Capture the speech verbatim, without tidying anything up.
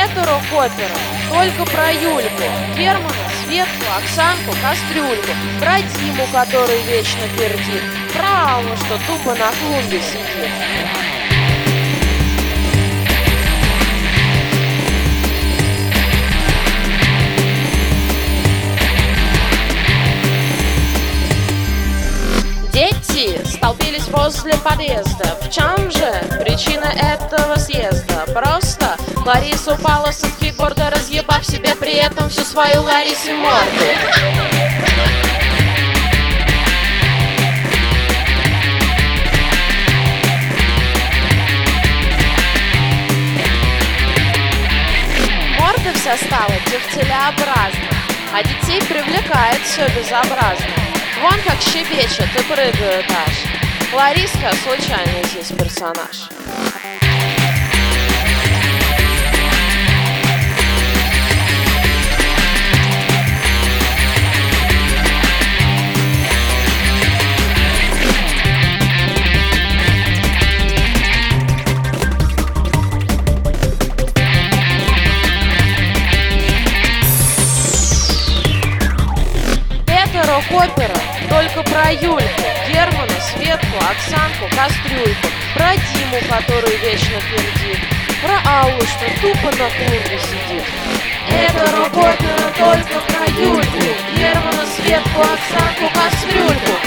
Это рок-опера только про Юльку, Германа, Светку, Оксанку, Кастрюльку, про Диму, который вечно пердит, про Аллу, что тупо на клумбе сидит. Дети столпились возле подъезда. В чем же причина этого съезда? Просто Лариса упала со скейтборда, разъебав себе при этом всю свою Ларисе морду. Морда вся стала дегтелеобразной, а детей привлекает все безобразно. Вон как щебечет и прыгают аж. Лариска — случайный здесь персонаж. Это рок-опера только про Юльку, Германа, Светку, Оксанку, Кастрюльку, про Диму, который вечно пердит, про Аллу, что тупо на клумбе сидит. Это рок-опера только про Юльку, Германа, Светку, Оксанку, Кастрюльку,